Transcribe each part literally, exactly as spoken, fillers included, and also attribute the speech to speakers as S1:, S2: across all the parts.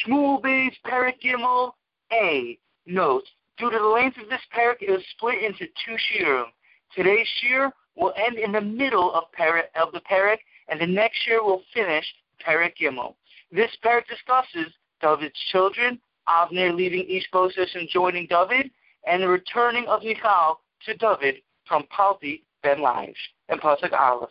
S1: Shmuel Beis Perek Gimel A. Note, due to the length of this parak, it is split into two shiurim. Today's shiur will end in the middle of, parak, of the parak, and the next shiur will finish Perek Gimel. This parak discusses David's children, Avner leaving Ishbosheth and joining David, and the returning of Michal to David from Palti ben Laish. And Pasuk Aleph.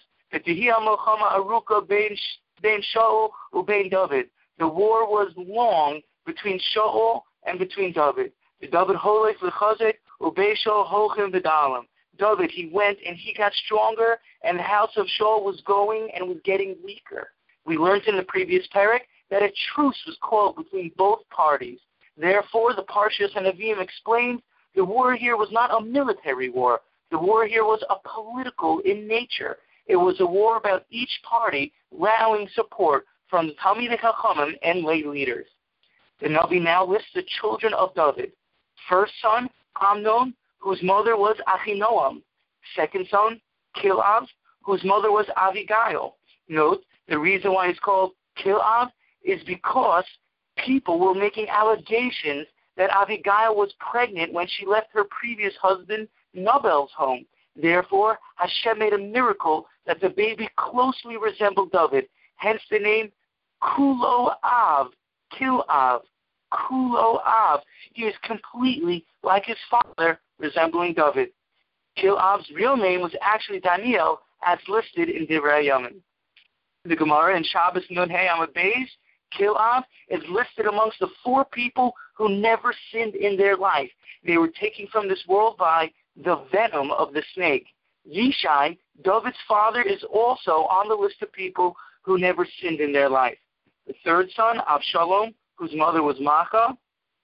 S1: The war was long between Shaul and between David. The David holech v'chazek ubei Shaul hochem v'dalim. David, he went and he got stronger, and the house of Shaul was going and was getting weaker. We learned in the previous parak that a truce was called between both parties. Therefore, the Parshas and Nevi'im explained the war here was not a military war. The war here was a political in nature. It was a war about each party rallying support from the Talmidei Chachamim and lay leaders. The Navi now lists the children of David. First son, Amnon, whose mother was Achinoam. Second son, Kil'av, whose mother was Avigail. Note, the reason why it's called Kil'av is because people were making allegations that Avigail was pregnant when she left her previous husband, Nabal's home. Therefore, Hashem made a miracle that the baby closely resembled David, hence the name Kulo Av, Kil'av, Kulo Av. He is completely like his father, resembling David. Kil'av's real name was actually Daniel, as listed in Divrei Yamim. The Gemara in Shabbos Nun Hey Amud Beis, Kil'av is listed amongst the four people who never sinned in their life. They were taken from this world by the venom of the snake. Yishai, David's father, is also on the list of people who never sinned in their life. The third son, Avshalom, whose mother was Maachah.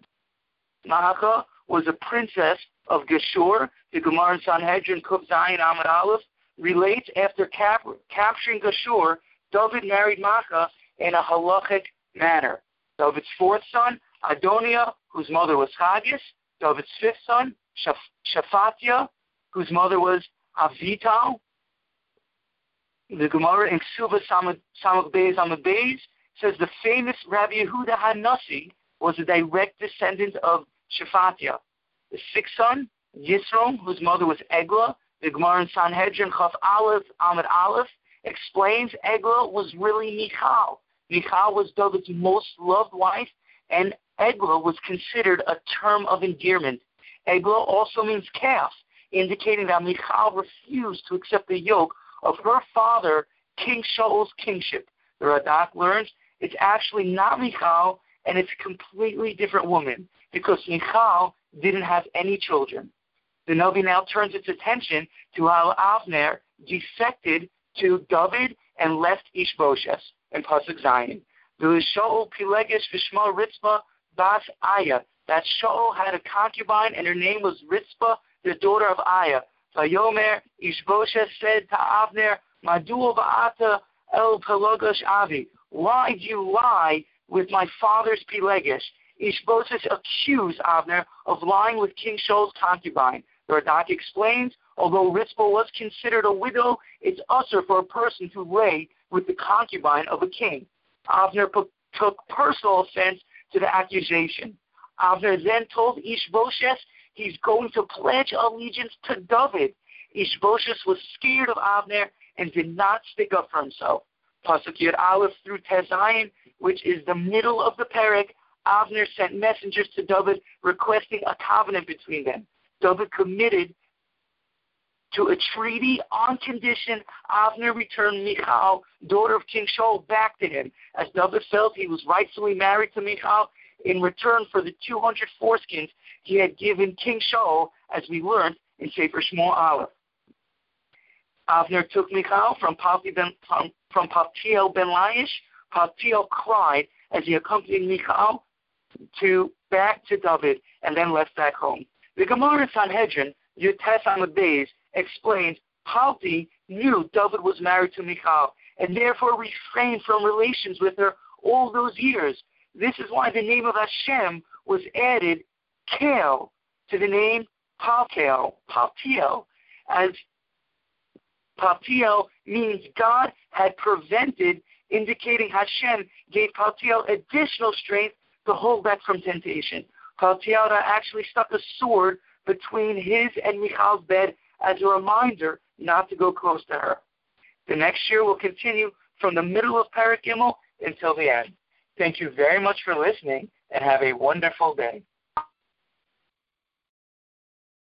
S1: Maachah was a princess of Geshur. The Gemara in Sanhedrin, Kuf Zayin Amud Aleph, relates after cap- capturing Geshur, David married Maachah in a halachic manner. David's fourth son, Adoniah, whose mother was Chaggis. David's fifth son, Shaphatya, whose mother was Avital. The Gemara in Ksuva Samach Beis Amud Beis says the famous Rabbi Yehuda HaNasi was a direct descendant of Shaphatya. The sixth son, Yisrom, whose mother was Eglah. The Gemara in Sanhedrin Chaf Aleph Amud Aleph explains Eglah was really Michal. Michal was David's most loved wife, and Eglah was considered a term of endearment. Eglah also means calf, indicating that Michal refused to accept the yoke of her father, King Shaul's kingship. The Radak learns it's actually not Michal, and it's a completely different woman, because Michal didn't have any children. The Navi now turns its attention to how Avner defected to David and left Ishbosheth in Pasuk Zayin. The Shaul Pilegesh Vishma Ritzpah Bas Aya. That Shaul had a concubine, and her name was Ritzpah, the daughter of Aya. Vayomer Ishbosheth said to Avner, Madua Ba'ata El Pelogash Avi. Why do you lie with my father's Pilegesh? Ishbosheth accused Avner of lying with King Shaul's concubine. The Radak explains, although Ritzpah was considered a widow, it's usher for a person to lay with the concubine of a king. Avner p- took personal offense to the accusation. Avner then told Ishbosheth he's going to pledge allegiance to David. Ishbosheth was scared of Avner and did not stick up for himself. Pasuk Yud Aleph through Tezayin, which is the middle of the parak, Avner sent messengers to David requesting a covenant between them. David committed to a treaty on condition Avner returned Michal, daughter of King Shaul, back to him, as David felt he was rightfully married to Michal in return for the two hundred foreskins he had given King Shaul, as we learned in Sefer Shmuel Aleph. Avner took Michal from, Palti ben, from, from Paltiel ben Laish. Paltiel cried as he accompanied Michal to back to David and then left back home. The Gemara in Sanhedrin, Yutes Amud Beis, explains Palti knew David was married to Michal and therefore refrained from relations with her all those years. This is why the name of Hashem was added, Kel, to the name Paltiel, Paltiel, as Paltiel means God had prevented, indicating Hashem gave Paltiel additional strength to hold back from temptation. Paltiel actually stuck a sword between his and Michal's bed as a reminder not to go close to her. The next year will continue from the middle of Perek Gimel until the end. Thank you very much for listening, and have a wonderful day.